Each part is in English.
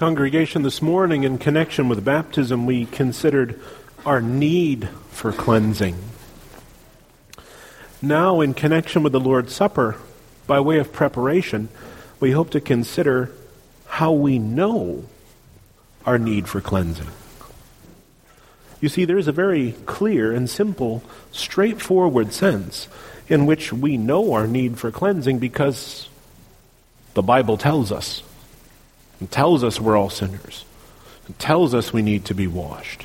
Congregation, this morning in connection with baptism, we considered our need for cleansing. Now, in connection with the Lord's Supper, by way of preparation, we hope to consider how we know our need for cleansing. You see, there's a very clear and simple, straightforward sense in which we know our need for cleansing because the Bible tells us. It tells us we're all sinners. It tells us we need to be washed.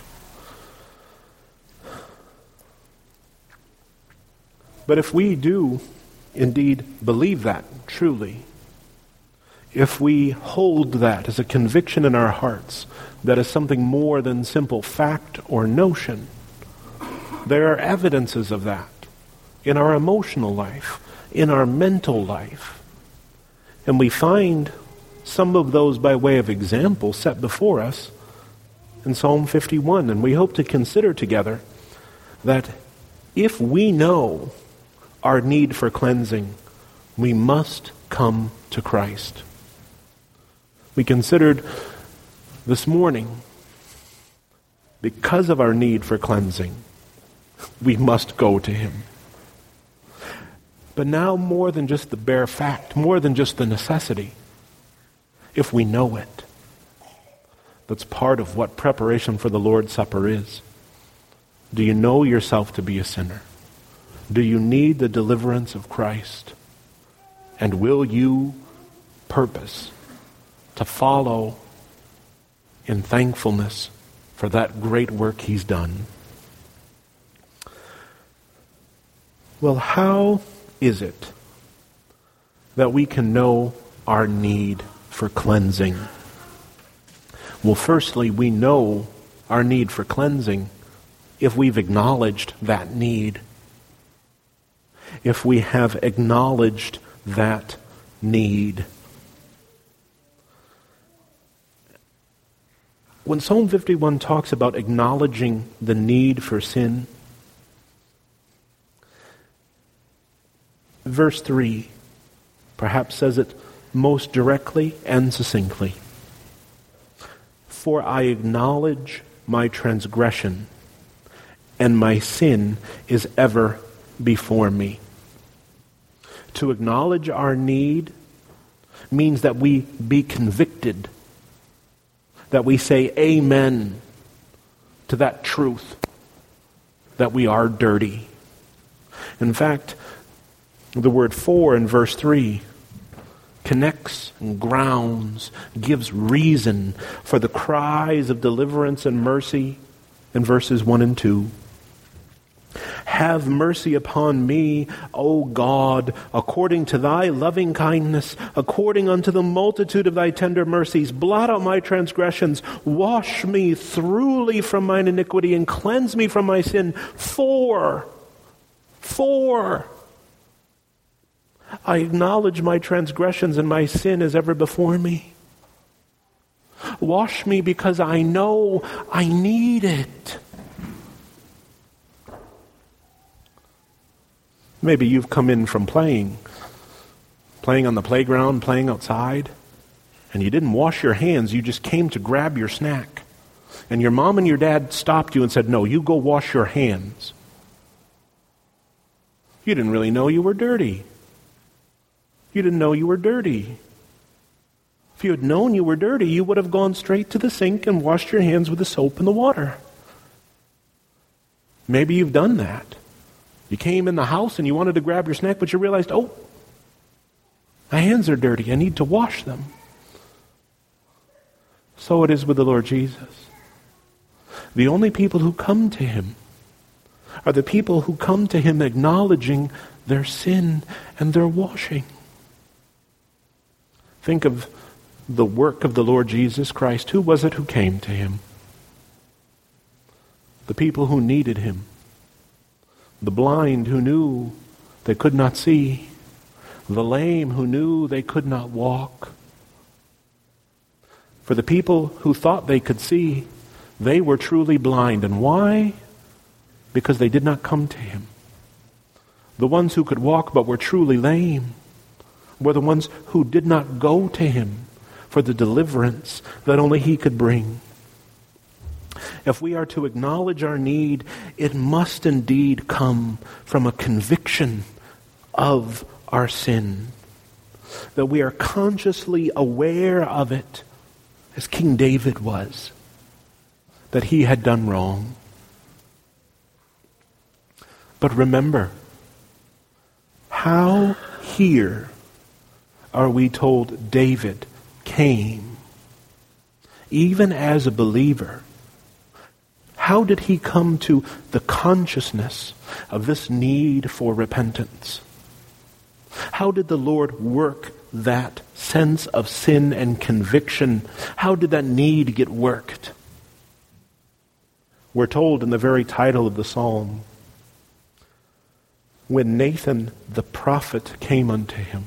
But if we do indeed believe that truly, if we hold that as a conviction in our hearts, that is something more than simple fact or notion, there are evidences of that in our emotional life, in our mental life. And we find some of those by way of example set before us in Psalm 51. And we hope to consider together that if we know our need for cleansing, we must come to Christ. We considered this morning, because of our need for cleansing, we must go to Him. But now more than just the bare fact, more than just the necessity, if we know it, that's part of what preparation for the Lord's Supper is. Do you know yourself to be a sinner? Do you need the deliverance of Christ? And will you purpose to follow in thankfulness for that great work He's done? Well, how is it that we can know our need for cleansing? Well, firstly, we know our need for cleansing if we've acknowledged that need. If we have acknowledged that need. When Psalm 51 talks about acknowledging the need for sin, verse 3 perhaps says it most directly and succinctly. For I acknowledge my transgression, and my sin is ever before me. To acknowledge our need means that we be convicted, that we say amen to that truth, that we are dirty. In fact, the word for in verse 3 connects and grounds, gives reason for the cries of deliverance and mercy in verses 1 and 2. Have mercy upon me, O God, according to thy loving kindness, according unto the multitude of thy tender mercies. Blot out my transgressions, wash me thoroughly from mine iniquity, and cleanse me from my sin. For I acknowledge my transgressions, and my sin is ever before me. Wash me because I know I need it. Maybe you've come in from playing on the playground, playing outside, and you didn't wash your hands. You just came to grab your snack. And your mom and your dad stopped you and said, no, you go wash your hands. You didn't really know you were dirty. You didn't know you were dirty. If you had known you were dirty, you would have gone straight to the sink and washed your hands with the soap and the water. Maybe you've done that. You came in the house and you wanted to grab your snack, but you realized, oh, my hands are dirty. I need to wash them. So it is with the Lord Jesus. The only people who come to Him are the people who come to Him acknowledging their sin and their washing. Think of the work of the Lord Jesus Christ. Who was it who came to Him? The people who needed Him. The blind who knew they could not see. The lame who knew they could not walk. For the people who thought they could see, they were truly blind. And why? Because they did not come to Him. The ones who could walk but were truly lame were the ones who did not go to Him, for the deliverance that only He could bring. If we are to acknowledge our need, it must indeed come from a conviction of our sin, that we are consciously aware of it, as King David was, that he had done wrong. But remember, how here are we told David came, even as a believer? How did he come to the consciousness of this need for repentance? How did the Lord work that sense of sin and conviction? How did that need get worked? We're told in the very title of the psalm, when Nathan the prophet came unto him.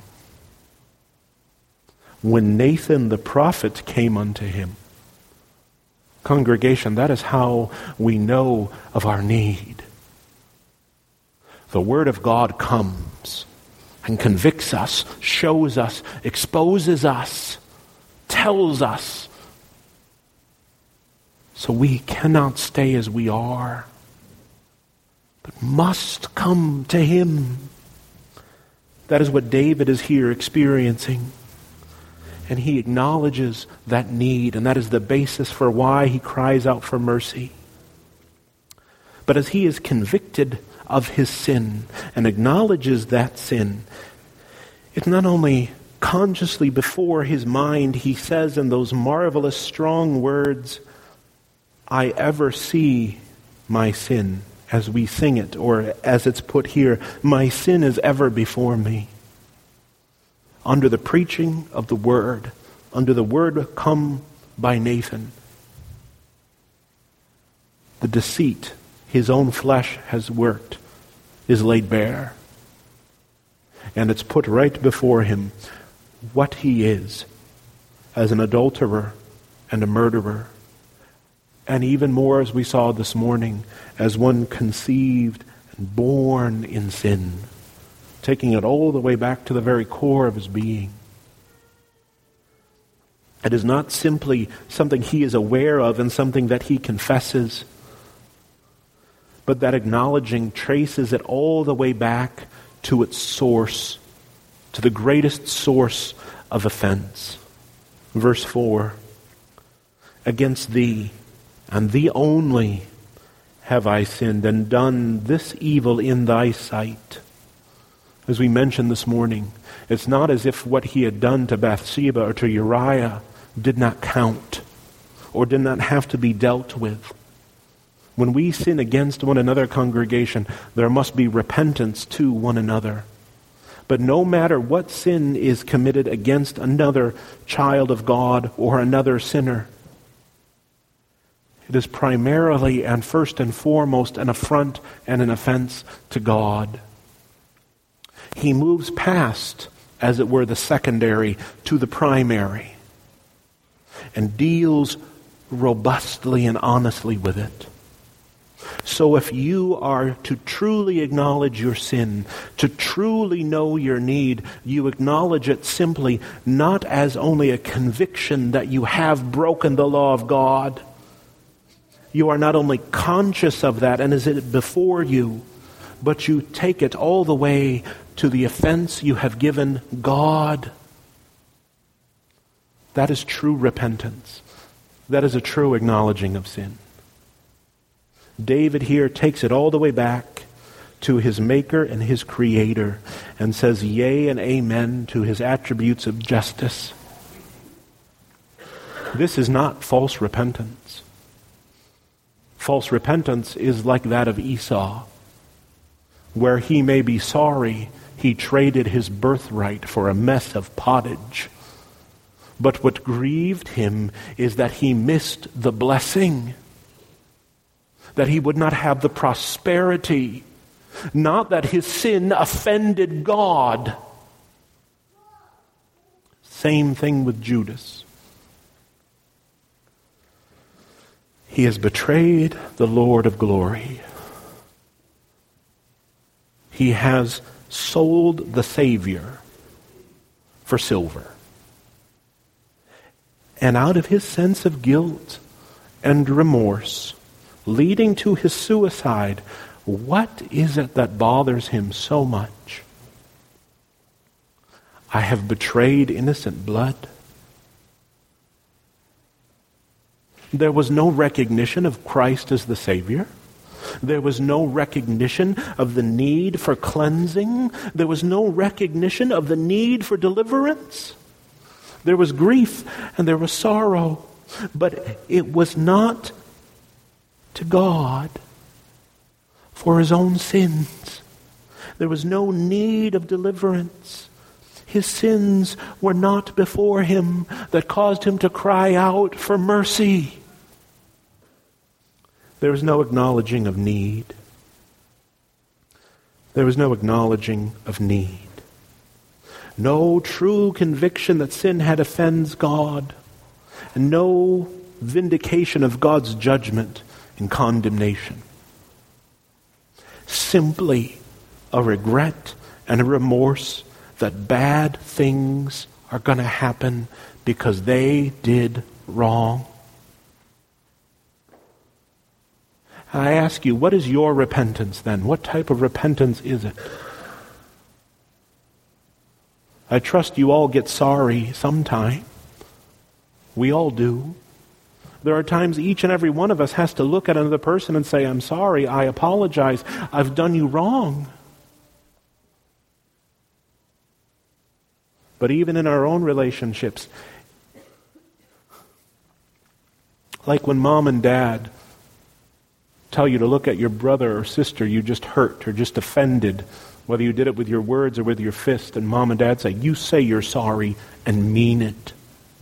When Nathan the prophet came unto him. Congregation, that is how we know of our need. The Word of God comes and convicts us, shows us, exposes us, tells us. So we cannot stay as we are, but must come to Him. That is what David is here experiencing. And he acknowledges that need, and that is the basis for why he cries out for mercy. But as he is convicted of his sin and acknowledges that sin, it's not only consciously before his mind, he says in those marvelous strong words, I ever see my sin, as we sing it, or as it's put here, my sin is ever before me. Under the preaching of the Word, under the Word come by Nathan, the deceit his own flesh has worked is laid bare. And it's put right before him what he is as an adulterer and a murderer. And even more, as we saw this morning, as one conceived and born in sin, taking it all the way back to the very core of his being. It is not simply something he is aware of and something that he confesses, but that acknowledging traces it all the way back to its source, to the greatest source of offense. Verse 4, against thee, and thee only, have I sinned, and done this evil in thy sight. As we mentioned this morning, it's not as if what he had done to Bathsheba or to Uriah did not count or did not have to be dealt with. When we sin against one another, congregation, there must be repentance to one another. But no matter what sin is committed against another child of God or another sinner, it is primarily and first and foremost an affront and an offense to God. He moves past, as it were, the secondary to the primary and deals robustly and honestly with it. So if you are to truly acknowledge your sin, to truly know your need, you acknowledge it simply not as only a conviction that you have broken the law of God. You are not only conscious of that and is it before you, but you take it all the way to the offense you have given God. That is true repentance. That is a true acknowledging of sin. David here takes it all the way back to his Maker and his Creator and says yea and amen to his attributes of justice. This is not false repentance. False repentance is like that of Esau, where he may be sorry he traded his birthright for a mess of pottage. But what grieved him is that he missed the blessing, that he would not have the prosperity, not that his sin offended God. Same thing with Judas. He has betrayed the Lord of glory. He has sold the Savior for silver. And out of his sense of guilt and remorse, leading to his suicide, what is it that bothers him so much? I have betrayed innocent blood. There was no recognition of Christ as the Savior. There was no recognition of the need for cleansing. There was no recognition of the need for deliverance. There was grief and there was sorrow, but it was not to God for his own sins. There was no need of deliverance. His sins were not before him that caused him to cry out for mercy. There was no acknowledging of need. There was no acknowledging of need. No true conviction that sin had offends God, and no vindication of God's judgment and condemnation. Simply a regret and a remorse that bad things are going to happen because they did wrong. I ask you, what is your repentance then? What type of repentance is it? I trust you all get sorry sometime. We all do. There are times each and every one of us has to look at another person and say, I'm sorry, I apologize, I've done you wrong. But even in our own relationships, like when mom and dad tell you to look at your brother or sister you just hurt or just offended, whether you did it with your words or with your fist, and mom and dad say, you say you're sorry and mean it.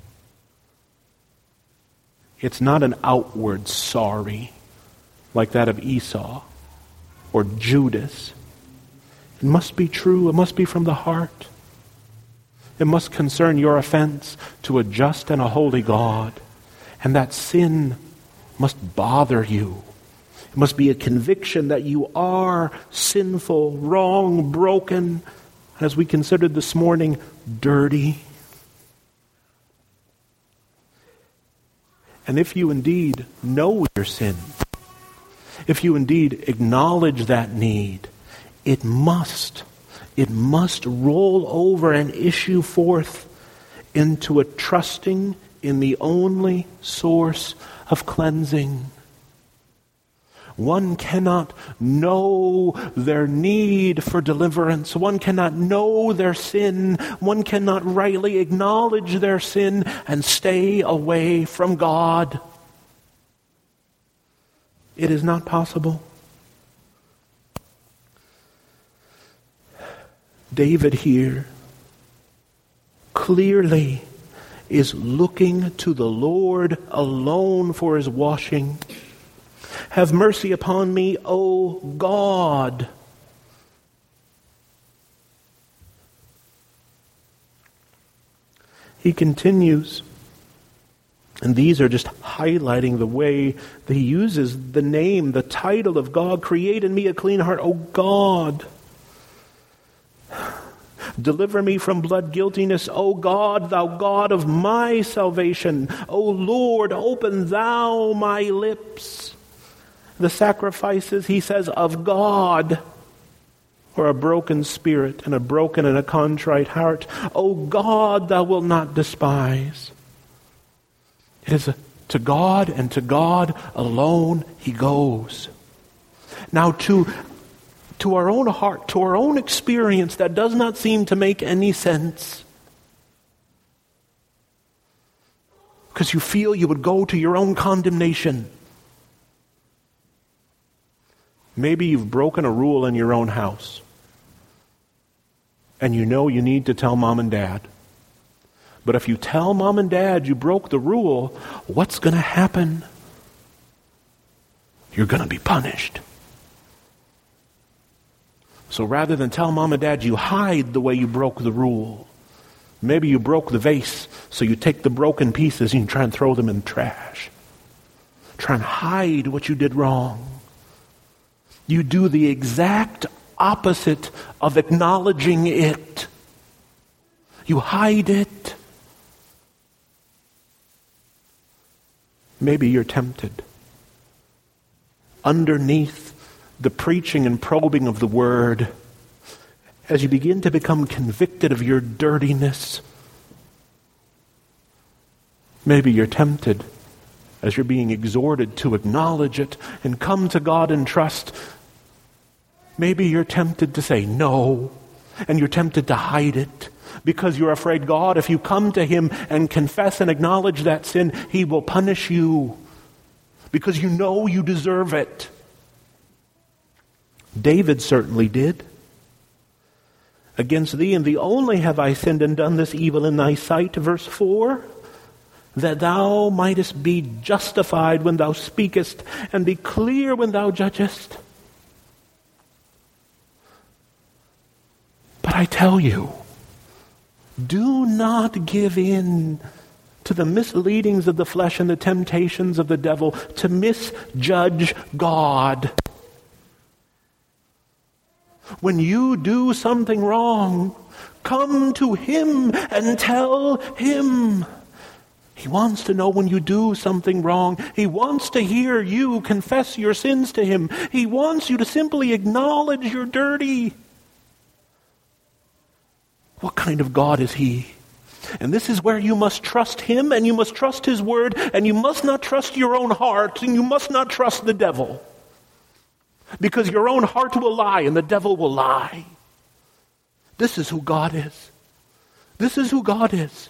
It's not an outward sorry like that of Esau or Judas. It must be true. It must be from the heart. It must concern your offense to a just and a holy God. And that sin must bother you. It must be a conviction that you are sinful, wrong, broken, as we considered this morning, dirty. And if you indeed know your sin, if you indeed acknowledge that need, it must roll over and issue forth into a trusting in the only source of cleansing. One cannot know their need for deliverance. One cannot know their sin. One cannot rightly acknowledge their sin and stay away from God. It is not possible. David here clearly is looking to the Lord alone for his washing. Have mercy upon me, O God. He continues, and these are just highlighting the way that he uses the name, the title of God. Create in me a clean heart, O God. Deliver me from blood guiltiness, O God, thou God of my salvation. O Lord, open thou my lips. The sacrifices, he says, of God, or a broken spirit and a broken and a contrite heart. O God, thou wilt not despise. It is to God and to God alone he goes. Now to our own heart, to our own experience, that does not seem to make any sense. Because you feel you would go to your own condemnation. Maybe you've broken a rule in your own house. And you know you need to tell mom and dad. But if you tell mom and dad you broke the rule, what's going to happen? You're going to be punished. So rather than tell mom and dad, you hide the way you broke the rule. Maybe you broke the vase, so you take the broken pieces and you try and throw them in the trash. Try and hide what you did wrong. You do the exact opposite of acknowledging it. You hide it. Maybe you're tempted. Underneath the preaching and probing of the Word, as you begin to become convicted of your dirtiness, maybe you're tempted as you're being exhorted to acknowledge it and come to God in trust. Maybe you're tempted to say no, and you're tempted to hide it because you're afraid, God, if you come to Him and confess and acknowledge that sin, He will punish you because you know you deserve it. David certainly did. Against thee and thee only have I sinned and done this evil in thy sight, verse 4, that thou mightest be justified when thou speakest and be clear when thou judgest. But I tell you, do not give in to the misleadings of the flesh and the temptations of the devil to misjudge God. When you do something wrong, come to Him and tell Him. He wants to know when you do something wrong. He wants to hear you confess your sins to Him. He wants you to simply acknowledge you're dirty. What kind of God is He? And this is where you must trust Him, and you must trust His Word, and you must not trust your own heart, and you must not trust the devil. Because your own heart will lie, and the devil will lie. This is who God is. This is who God is.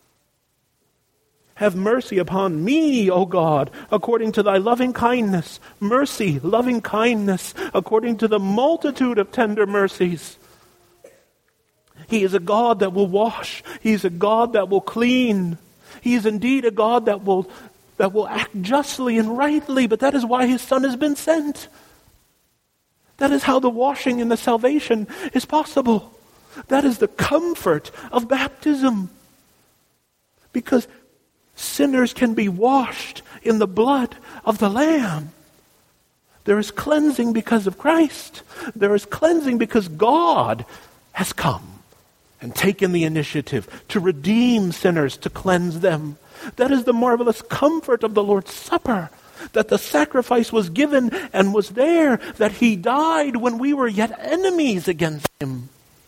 Have mercy upon me, O God, according to thy loving kindness. Mercy, loving kindness, according to the multitude of tender mercies. He is a God that will wash. He is a God that will clean. He is indeed a God that will act justly and rightly, but that is why His Son has been sent. That is how the washing and the salvation is possible. That is the comfort of baptism. Because sinners can be washed in the blood of the Lamb. There is cleansing because of Christ. There is cleansing because God has come and taken the initiative to redeem sinners, to cleanse them. That is the marvelous comfort of the Lord's Supper, that the sacrifice was given and was there, that He died when we were yet enemies against Him.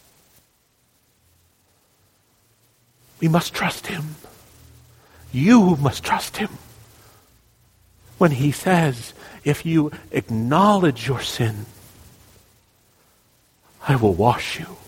We must trust Him. You must trust Him. When He says, if you acknowledge your sin, I will wash you.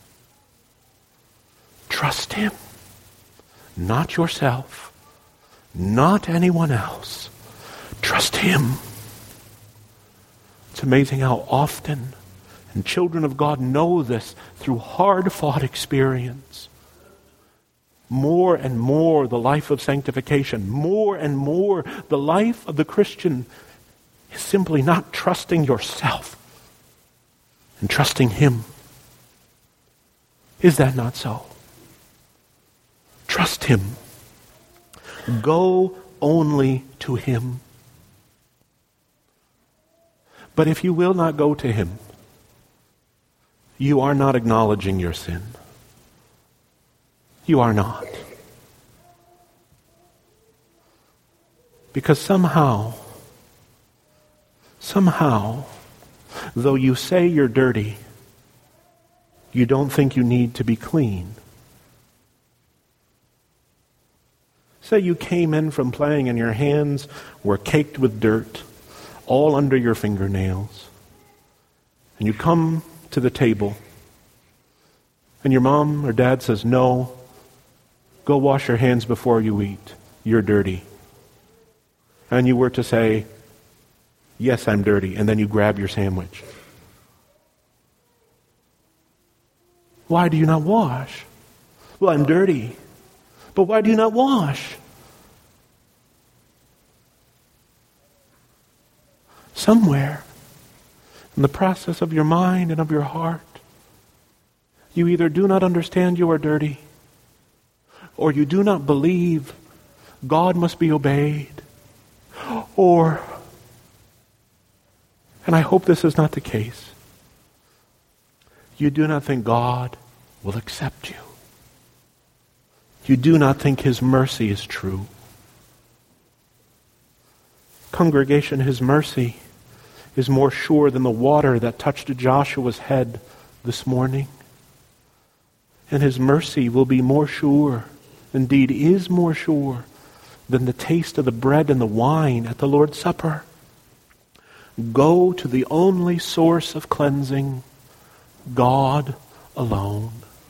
Trust Him. Not yourself. Not anyone else. Trust Him. It's amazing how often, and children of God know this through hard-fought experience, more and more the life of sanctification, more and more the life of the Christian is simply not trusting yourself and trusting Him. Is that not so? Trust Him. Go only to Him. But if you will not go to Him, you are not acknowledging your sin. You are not. Because somehow, though you say you're dirty, you don't think you need to be clean. Say you came in from playing and your hands were caked with dirt, all under your fingernails. And you come to the table, and your mom or dad says, no, go wash your hands before you eat. You're dirty. And you were to say, yes, I'm dirty, and then you grab your sandwich. Why do you not wash? Well, I'm dirty. But why do you not wash? Somewhere in the process of your mind and of your heart, you either do not understand you are dirty, or you do not believe God must be obeyed, or, and I hope this is not the case, you do not think God will accept you. You do not think His mercy is true. Congregation, His mercy is more sure than the water that touched Joshua's head this morning. And His mercy will be more sure, indeed is more sure, than the taste of the bread and the wine at the Lord's Supper. Go to the only source of cleansing, God alone.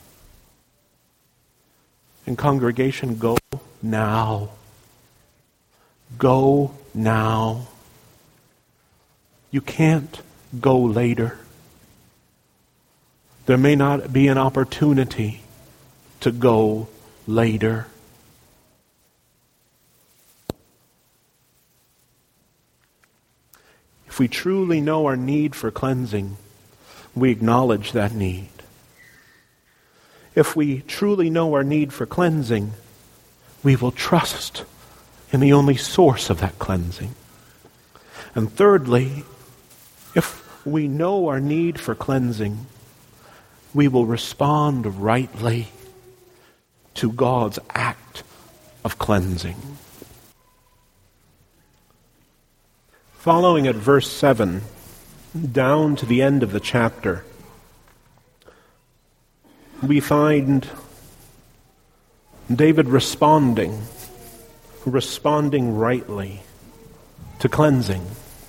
And congregation, go now. Go now. You can't go later. There may not be an opportunity to go later. If we truly know our need for cleansing, we acknowledge that need. If we truly know our need for cleansing, we will trust in the only source of that cleansing. And thirdly, if we know our need for cleansing, we will respond rightly to God's act of cleansing. Following at verse 7, down to the end of the chapter, we find David responding rightly to cleansing.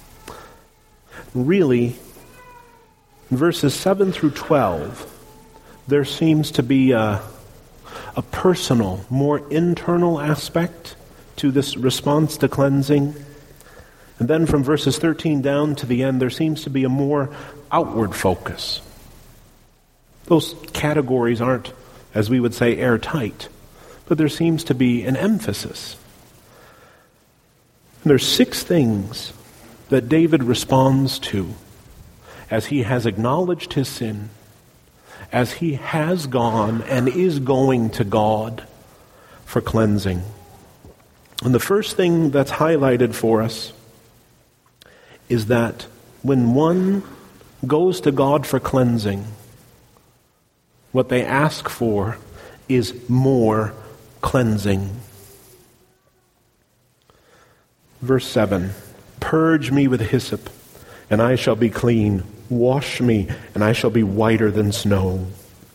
Really, in verses 7 through 12, there seems to be a personal, more internal aspect to this response to cleansing. And then from verses 13 down to the end, there seems to be a more outward focus. Those categories aren't, as we would say, airtight, but there seems to be an emphasis. And there's 6 things that David responds to as he has acknowledged his sin, as he has gone and is going to God for cleansing. And the first thing that's highlighted for us is that when one goes to God for cleansing, what they ask for is more cleansing. Verse 7, "Purge me with hyssop, and I shall be clean. Wash me, and I shall be whiter than snow."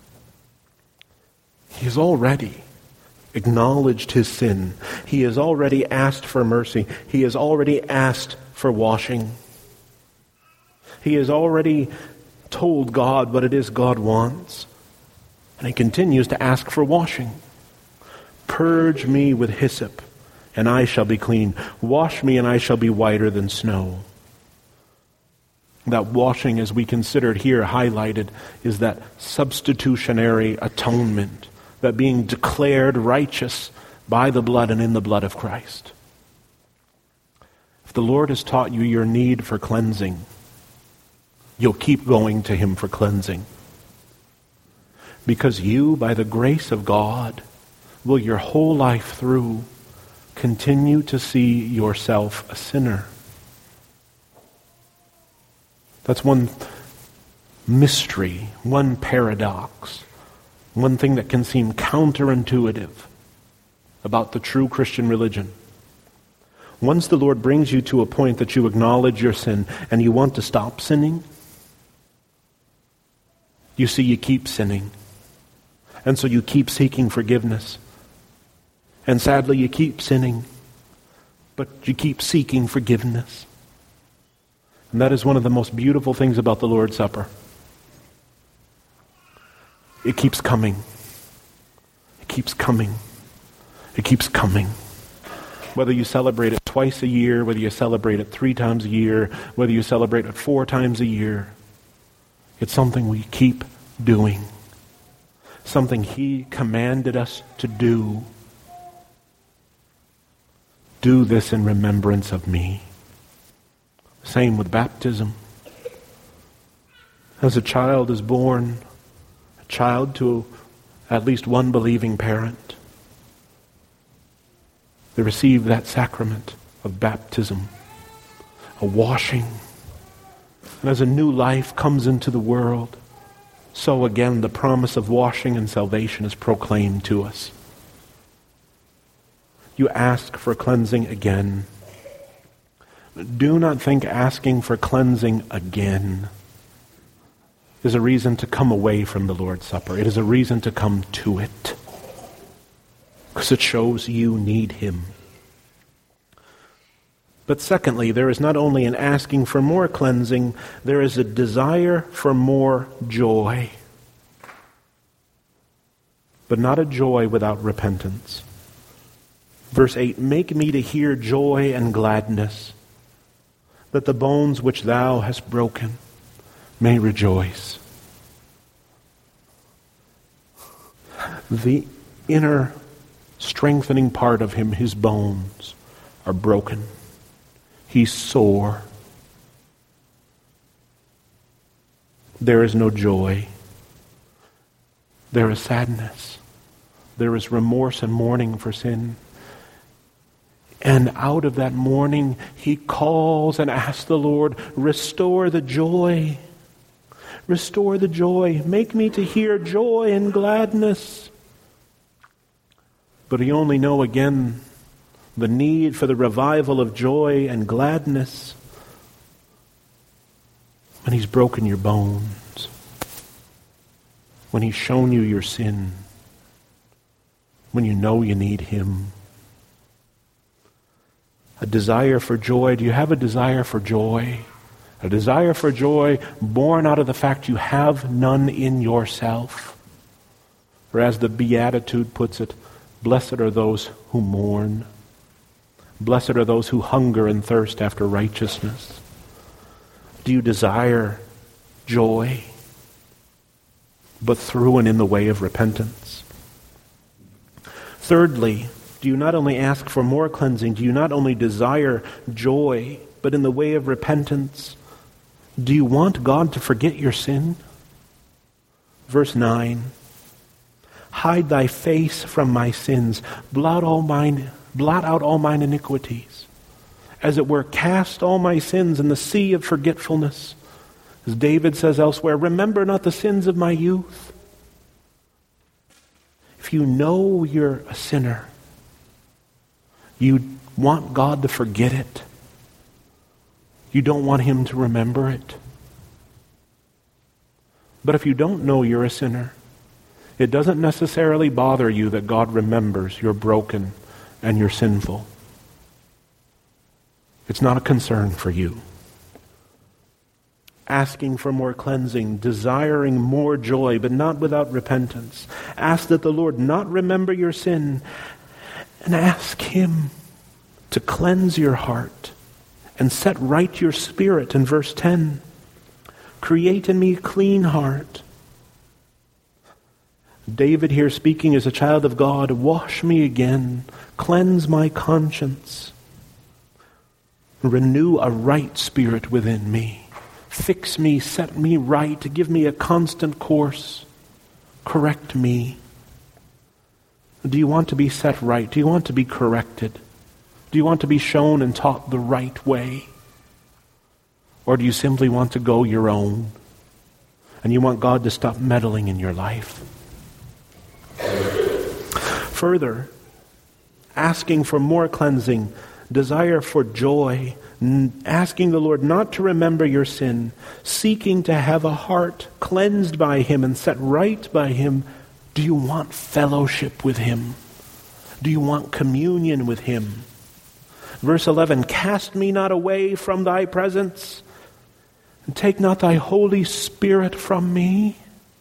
He has already acknowledged his sin. He has already asked for mercy. He has already asked for washing. He has already told God what it is God wants. And he continues to ask for washing. "Purge me with hyssop, and I shall be clean. Wash me, and I shall be whiter than snow." That washing, as we considered here, highlighted, is that substitutionary atonement, that being declared righteous by the blood and in the blood of Christ. If the Lord has taught you your need for cleansing, you'll keep going to Him for cleansing. Because you, by the grace of God, will your whole life through continue to see yourself a sinner. That's one mystery, one paradox, one thing that can seem counterintuitive about the true Christian religion. Once the Lord brings you to a point that you acknowledge your sin and you want to stop sinning, you see you keep sinning. And so you keep seeking forgiveness. And sadly you keep sinning, but you keep seeking forgiveness. And that is one of the most beautiful things about the Lord's Supper. It keeps coming. It keeps coming. It keeps coming. Whether you celebrate it twice a year, whether you celebrate it 3 times a year, whether you celebrate it 4 times a year, it's something we keep doing. Something He commanded us to do. Do this in remembrance of me. Same with baptism. As a child is born, a child to at least one believing parent, they receive that sacrament of baptism, a washing. And as a new life comes into the world, so again the promise of washing and salvation is proclaimed to us. You ask for cleansing again. Do not think asking for cleansing again is a reason to come away from the Lord's Supper. It is a reason to come to it, because it shows you need Him. But secondly, there is not only an asking for more cleansing, there is a desire for more joy. But not a joy without repentance. Verse 8, make me to hear joy and gladness, that the bones which thou hast broken may rejoice. The inner strengthening part of him, his bones, are broken. He's sore. There is no joy. There is sadness. There is remorse and mourning for sin. And out of that mourning, he calls and asks the Lord, restore the joy. Restore the joy. Make me to hear joy and gladness. But you only know again the need for the revival of joy and gladness when he's broken your bones, when he's shown you your sin, when you know you need him. A desire for joy. Do you have a desire for joy? A desire for joy born out of the fact you have none in yourself. Or as the Beatitude puts it, blessed are those who mourn. Blessed are those who hunger and thirst after righteousness. Do you desire joy, but through and in the way of repentance? Thirdly, do you not only ask for more cleansing, do you not only desire joy, but in the way of repentance, do you want God to forget your sin? Verse 9, hide thy face from my sins, blot out all mine iniquities. As it were, cast all my sins in the sea of forgetfulness. As David says elsewhere, remember not the sins of my youth. If you know you're a sinner, you want God to forget it. You don't want him to remember it. But if you don't know you're a sinner, it doesn't necessarily bother you that God remembers you're broken and you're sinful. It's not a concern for you. Asking for more cleansing, desiring more joy, but not without repentance. Ask that the Lord not remember your sin, and ask him to cleanse your heart and set right your spirit in verse 10. Create in me a clean heart. David here speaking as a child of God, wash me again, cleanse my conscience, renew a right spirit within me, fix me, set me right, give me a constant course, correct me. Do you want to be set right? Do you want to be corrected? Do you want to be shown and taught the right way? Or do you simply want to go your own and you want God to stop meddling in your life? Further, asking for more cleansing, desire for joy, asking the Lord not to remember your sin, seeking to have a heart cleansed by him and set right by him. Do you want fellowship with him? Do you want communion with him? Verse 11, cast me not away from thy presence, and take not thy Holy Spirit from me.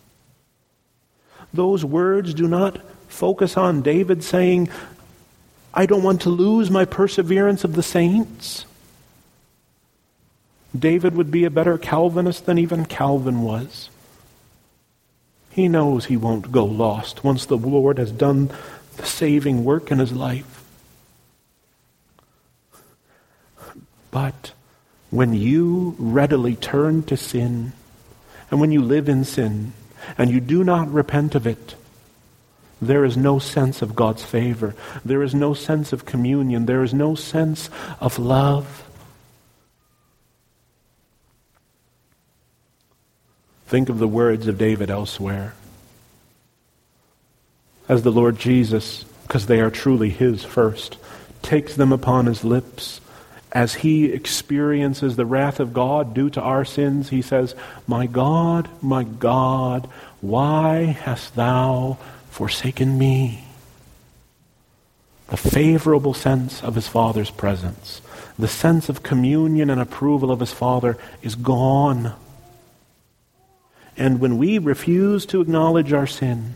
Those words do not focus on David saying, I don't want to lose my perseverance of the saints. David would be a better Calvinist than even Calvin was. He knows he won't go lost once the Lord has done the saving work in his life. But when you readily turn to sin, and when you live in sin, and you do not repent of it, there is no sense of God's favor. There is no sense of communion. There is no sense of love. Think of the words of David elsewhere. As the Lord Jesus, because they are truly his first, takes them upon his lips as he experiences the wrath of God due to our sins, he says, my God, why hast thou forsaken me?" The favorable sense of his Father's presence, the sense of communion and approval of his Father is gone. And when we refuse to acknowledge our sin,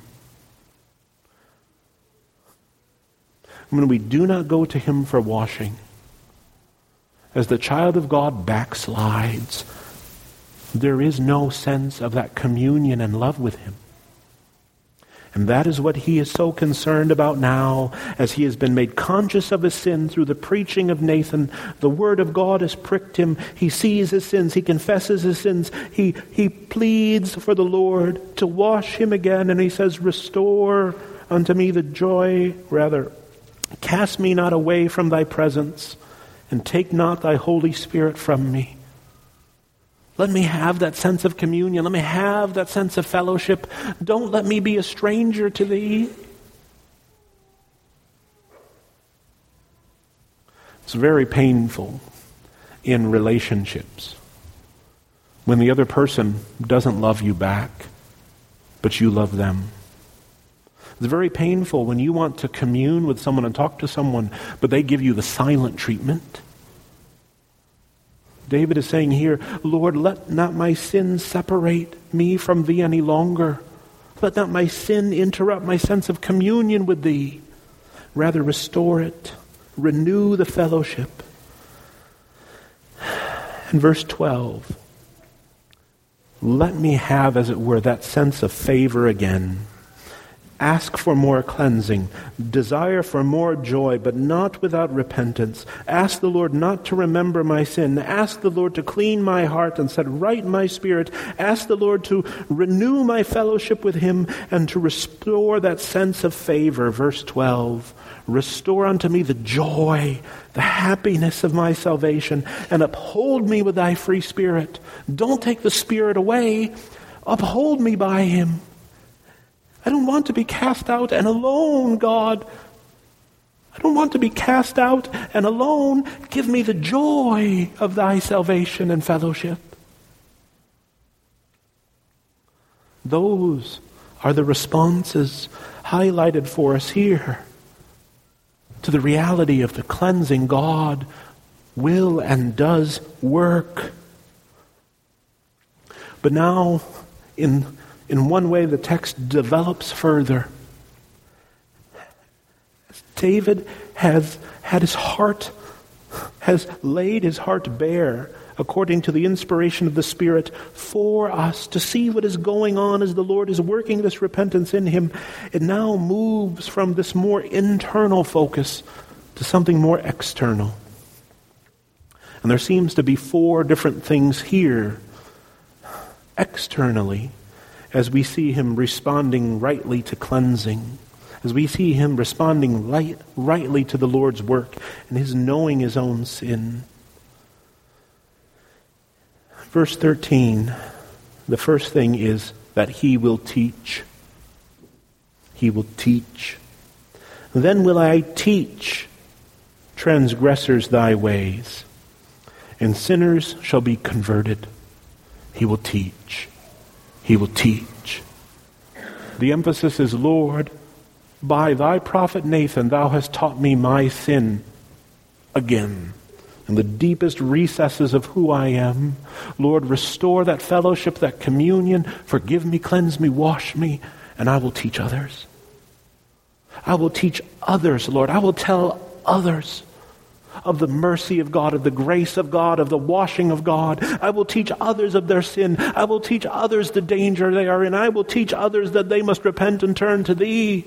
when we do not go to him for washing, as the child of God backslides, there is no sense of that communion and love with him. And that is what he is so concerned about now, as he has been made conscious of his sin through the preaching of Nathan. The word of God has pricked him. He sees his sins. He confesses his sins. He pleads for the Lord to wash him again. And he says, "Restore unto me the joy, cast me not away from thy presence, and take not thy Holy Spirit from me." Let me have that sense of communion. Let me have that sense of fellowship. Don't let me be a stranger to thee. It's very painful in relationships when the other person doesn't love you back, but you love them. It's very painful when you want to commune with someone and talk to someone, but they give you the silent treatment. David is saying here, "Lord, let not my sin separate me from thee any longer. Let not my sin interrupt my sense of communion with thee. Rather restore it. Renew the fellowship." In verse 12, let me have, as it were, that sense of favor again. Ask for more cleansing. Desire for more joy, but not without repentance. Ask the Lord not to remember my sin. Ask the Lord to clean my heart and set right my spirit. Ask the Lord to renew my fellowship with him and to restore that sense of favor. Verse 12. Restore unto me the joy, the happiness of my salvation, and uphold me with thy free spirit. Don't take the Spirit away. Uphold me by him. I don't want to be cast out and alone, God. I don't want to be cast out and alone. Give me the joy of thy salvation and fellowship. Those are the responses highlighted for us here to the reality of the cleansing God will and does work. But now, in one way, the text develops further. David has laid his heart bare, according to the inspiration of the Spirit, for us to see what is going on as the Lord is working this repentance in him. It now moves from this more internal focus to something more external. And there seems to be 4 different things here, externally, as we see him responding rightly to cleansing, as we see him responding rightly to the Lord's work and his knowing his own sin. Verse 13, the first thing is that he will teach. He will teach. Then will I teach transgressors thy ways, and sinners shall be converted. He will teach. He will teach. The emphasis is, Lord, by thy prophet Nathan, thou hast taught me my sin again. In the deepest recesses of who I am, Lord, restore that fellowship, that communion. Forgive me, cleanse me, wash me, and I will teach others. I will teach others, Lord. I will tell others of the mercy of God, of the grace of God, of the washing of God. I will teach others of their sin. I will teach others the danger they are in. I will teach others that they must repent and turn to thee.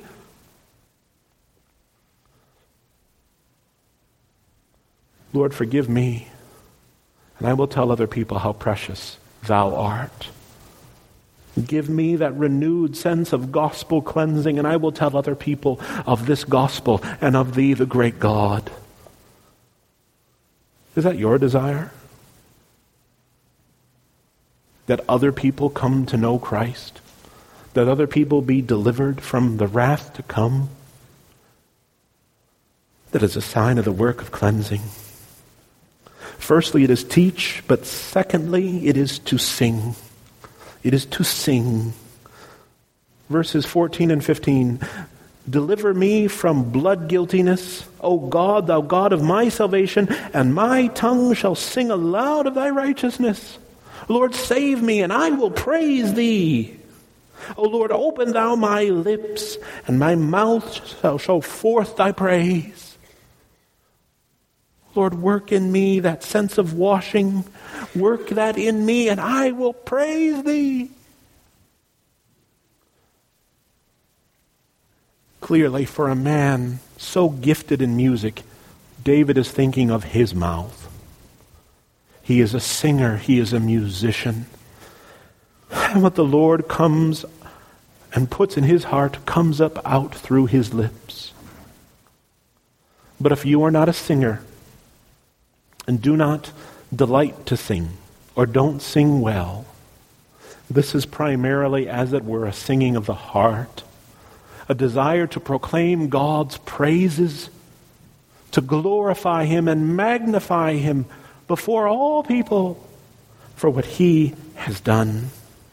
Lord, forgive me, and I will tell other people how precious thou art. Give me that renewed sense of gospel cleansing, and I will tell other people of this gospel and of thee, the great God. Is that your desire? That other people come to know Christ? That other people be delivered from the wrath to come? That is a sign of the work of cleansing. Firstly, it is teach, but secondly, it is to sing. It is to sing. Verses 14 and 15. Deliver me from blood guiltiness, O God, thou God of my salvation, and my tongue shall sing aloud of thy righteousness. Lord, save me, and I will praise thee. O Lord, open thou my lips, and my mouth shall show forth thy praise. Lord, work in me that sense of washing. Work that in me, and I will praise thee. Clearly, for a man so gifted in music, David is thinking of his mouth. He is a singer. He is a musician. And what the Lord comes and puts in his heart comes up out through his lips. But if you are not a singer and do not delight to sing or don't sing well, this is primarily, as it were, a singing of the heart, a desire to proclaim God's praises, to glorify Him and magnify Him before all people for what He has done.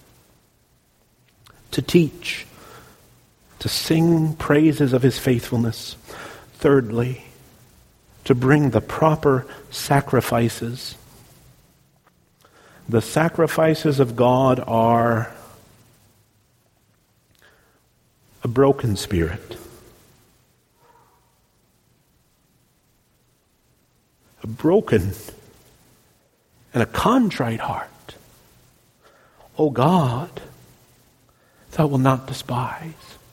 To teach, to sing praises of His faithfulness. Thirdly, to bring the proper sacrifices. The sacrifices of God are a broken spirit, a broken and a contrite heart. O God, thou wilt not despise.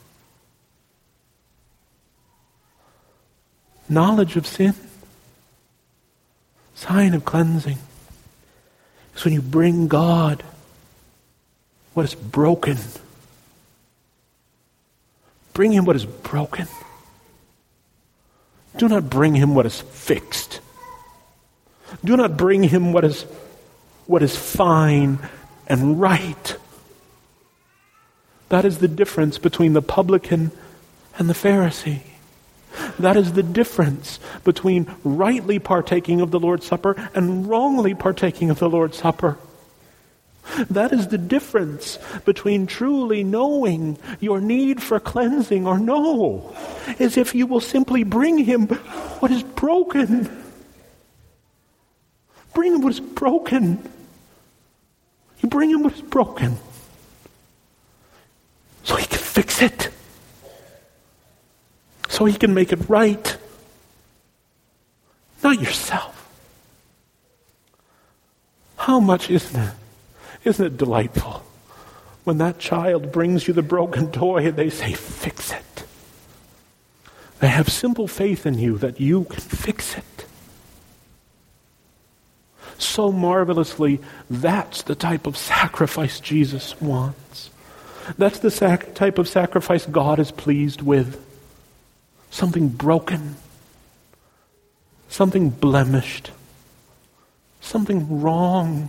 Knowledge of sin, sign of cleansing, is when you bring God what is broken. Bring Him what is broken. Do not bring Him what is fixed. Do not bring Him what is fine and right. That is the difference between the publican and the Pharisee. That is the difference between rightly partaking of the Lord's Supper and wrongly partaking of the Lord's Supper. That is the difference between truly knowing your need for cleansing or no, is if you will simply bring Him what is broken. Bring Him what is broken. You bring Him what is broken so He can fix it. So He can make it right. Not yourself. How much isn't it delightful when that child brings you the broken toy and they say, fix it. They have simple faith in you that you can fix it. So marvelously, that's the type of sacrifice Jesus wants. That's the type of sacrifice God is pleased with. Something broken, something blemished, something wrong.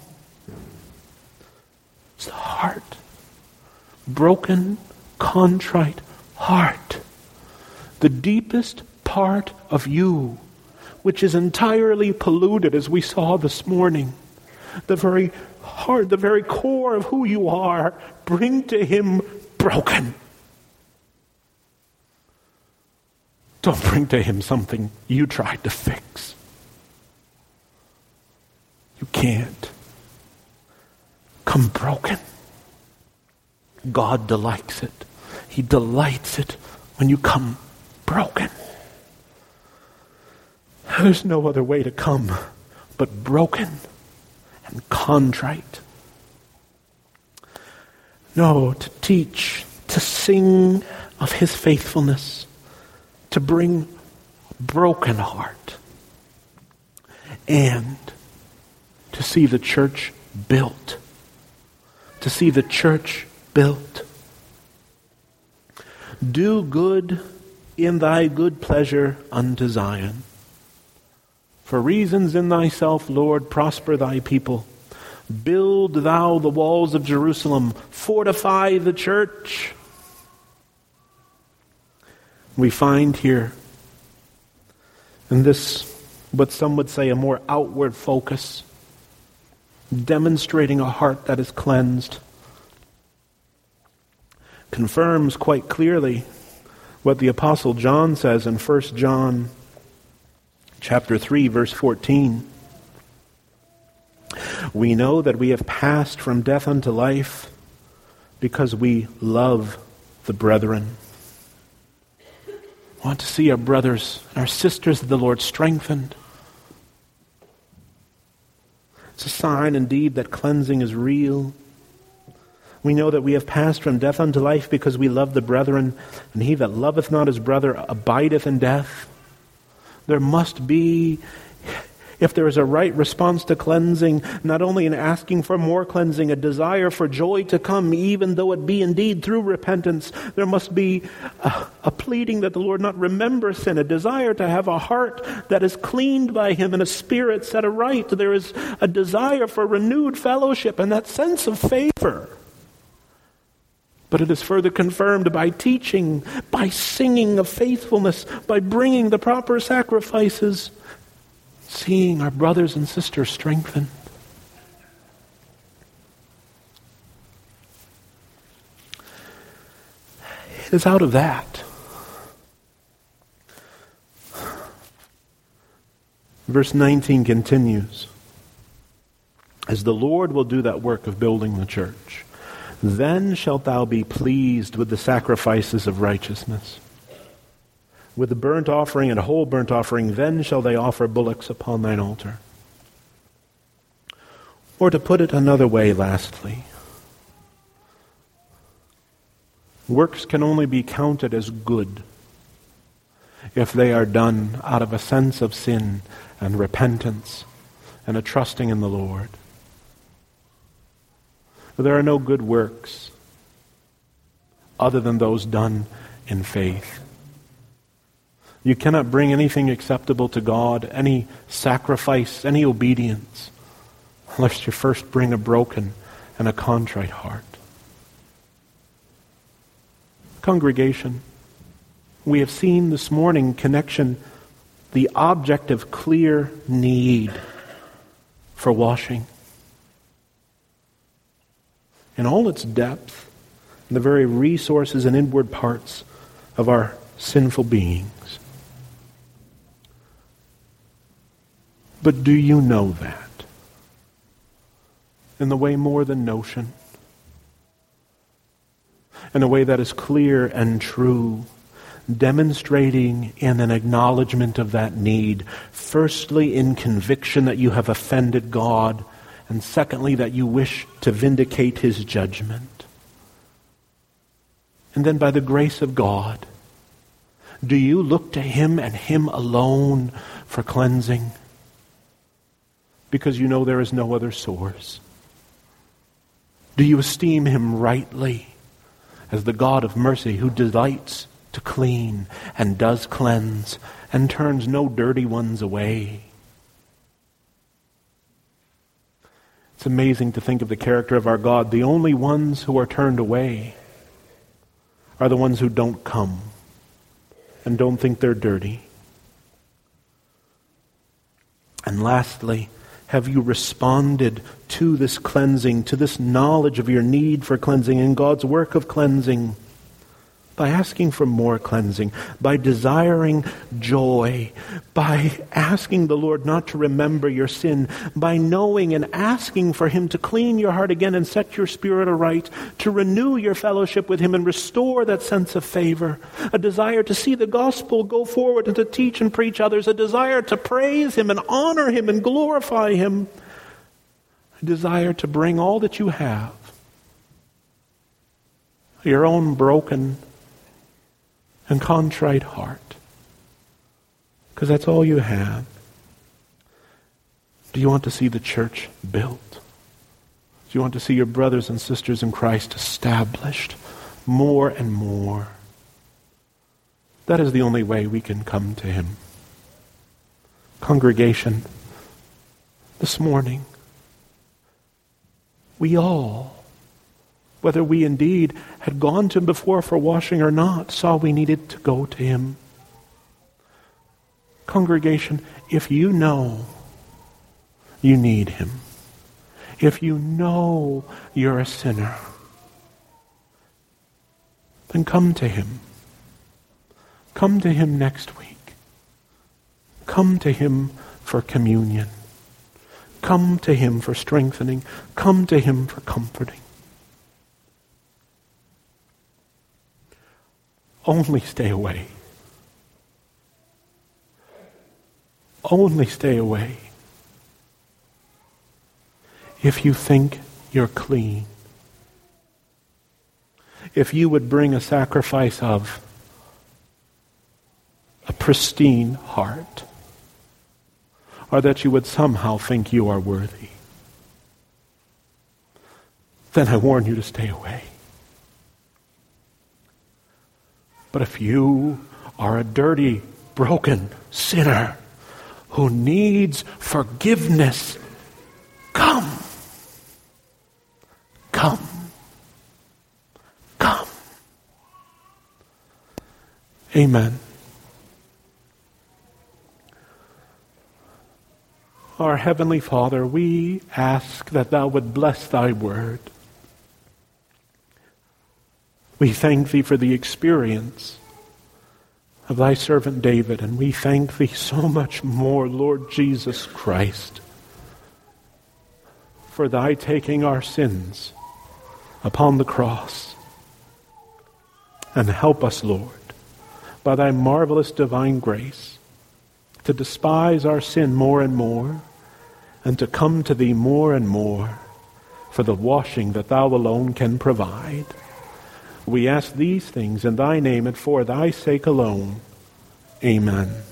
It's the heart. Broken, contrite heart. The deepest part of you, which is entirely polluted, as we saw this morning. The very heart, the very core of who you are, bring to Him broken. Don't bring to Him something you tried to fix. You can't. Come broken. God delights it. He delights it when you come broken. There's no other way to come but broken and contrite. No, to teach, to sing of His faithfulness, to bring a broken heart, and to see the church built. To see the church built. Do good in thy good pleasure unto Zion. For reasons in thyself, Lord, prosper thy people. Build thou the walls of Jerusalem. Fortify the church. We find here in this but some would say a more outward focus, demonstrating a heart that is cleansed, confirms quite clearly what the Apostle John says in 1 John chapter 3, verse 14. We know that we have passed from death unto life because we love the brethren. We want to see our brothers and our sisters of the Lord strengthened. It's a sign indeed that cleansing is real. We know that we have passed from death unto life because we love the brethren, and he that loveth not his brother abideth in death. There must be, if there is a right response to cleansing, not only in asking for more cleansing, a desire for joy to come, even though it be indeed through repentance. There must be a pleading that the Lord not remember sin, a desire to have a heart that is cleaned by him and a spirit set aright. There is a desire for renewed fellowship and that sense of favor. But it is further confirmed by teaching, by singing of faithfulness, by bringing the proper sacrifices, seeing our brothers and sisters strengthened. It is out of that. Verse 19 continues, as the Lord will do that work of building the church, then shalt thou be pleased with the sacrifices of righteousness. With the burnt offering and a whole burnt offering, then shall they offer bullocks upon thine altar. Or to put it another way, lastly, works can only be counted as good if they are done out of a sense of sin and repentance and a trusting in the Lord. There are no good works other than those done in faith. You cannot bring anything acceptable to God, any sacrifice, any obedience, unless you first bring a broken and a contrite heart. Congregation, we have seen this morning connection, the objective, clear need for washing. In all its depth, the very resources and inward parts of our sinful beings. But do you know that? In the way more than notion? In a way that is clear and true, demonstrating in an acknowledgement of that need, firstly in conviction that you have offended God, and secondly, that you wish to vindicate his judgment. And then by the grace of God, do you look to him and him alone for cleansing? Because you know there is no other source. Do you esteem him rightly as the God of mercy who delights to clean and does cleanse and turns no dirty ones away? It's amazing to think of the character of our God. The only ones who are turned away are the ones who don't come and don't think they're dirty. And lastly, have you responded to this cleansing, to this knowledge of your need for cleansing and God's work of cleansing? By asking for more cleansing, by desiring joy, by asking the Lord not to remember your sin, by knowing and asking for him to clean your heart again and set your spirit aright, to renew your fellowship with him and restore that sense of favor, a desire to see the gospel go forward and to teach and preach others, a desire to praise him and honor him and glorify him, a desire to bring all that you have, your own broken and contrite heart, because that's all you have. Do you want to see the church built? Do you want to see your brothers and sisters in Christ established more and more? That is the only way we can come to him. Congregation, this morning, we all, whether we indeed had gone to him before for washing or not, saw we needed to go to him. Congregation, if you know you need him, if you know you're a sinner, then come to him. Come to him next week. Come to him for communion. Come to him for strengthening. Come to him for comforting. Only stay away. Only stay away if you think you're clean. If you would bring a sacrifice of a pristine heart, or that you would somehow think you are worthy, then I warn you to stay away. But if you are a dirty, broken sinner who needs forgiveness, come. Come. Come. Amen. Our Heavenly Father, we ask that Thou would bless Thy word. We thank Thee for the experience of Thy servant David, and we thank Thee so much more, Lord Jesus Christ, for Thy taking our sins upon the cross. And help us, Lord, by Thy marvelous divine grace, to despise our sin more and more, and to come to Thee more and more for the washing that Thou alone can provide. We ask these things in Thy name and for Thy sake alone. Amen.